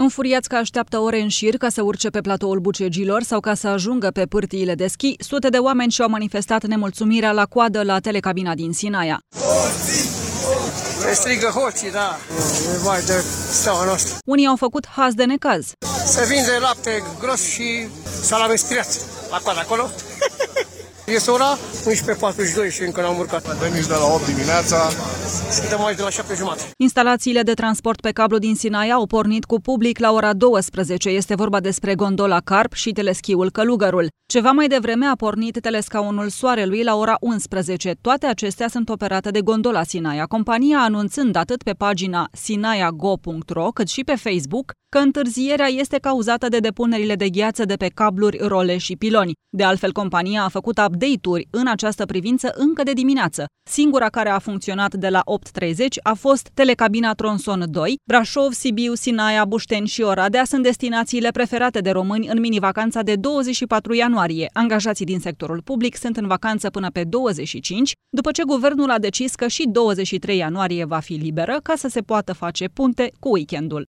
Înfuriați că așteaptă ore în șir ca să urce pe platoul Bucegilor sau ca să ajungă pe pârtiile de schi, sute de oameni și-au manifestat nemulțumirea la coadă la telecabina din Sinaia. Strigă hoții, da, vai de steaua noastră. Unii au făcut haz de necaz. Se vinde lapte gros și salame striați la coadă acolo. Este ora 11:42 și încă n-am urcat. Veniți de la 8 dimineața. Suntem aici de la 7:30. Instalațiile de transport pe cablu din Sinaia au pornit cu public la ora 12. Este vorba despre gondola Carp și teleschiul Călugărul. Ceva mai devreme a pornit telescaunul Soarelui la ora 11. Toate acestea sunt operate de Gondola Sinaia, compania anunțând atât pe pagina sinaiago.ro cât și pe Facebook că întârzierea este cauzată de depunerile de gheață de pe cabluri, role și piloni. De altfel, compania a făcut update-uri în această privință încă de dimineață. Singura care a funcționat de la 8:30 a fost telecabina Tronson 2. Brașov, Sibiu, Sinaia, Bușteni și Oradea sunt destinațiile preferate de români în mini-vacanța de 24 ianuarie. Angajații din sectorul public sunt în vacanță până pe 25, după ce guvernul a decis că și 23 ianuarie va fi liberă ca să se poată face punte cu weekendul.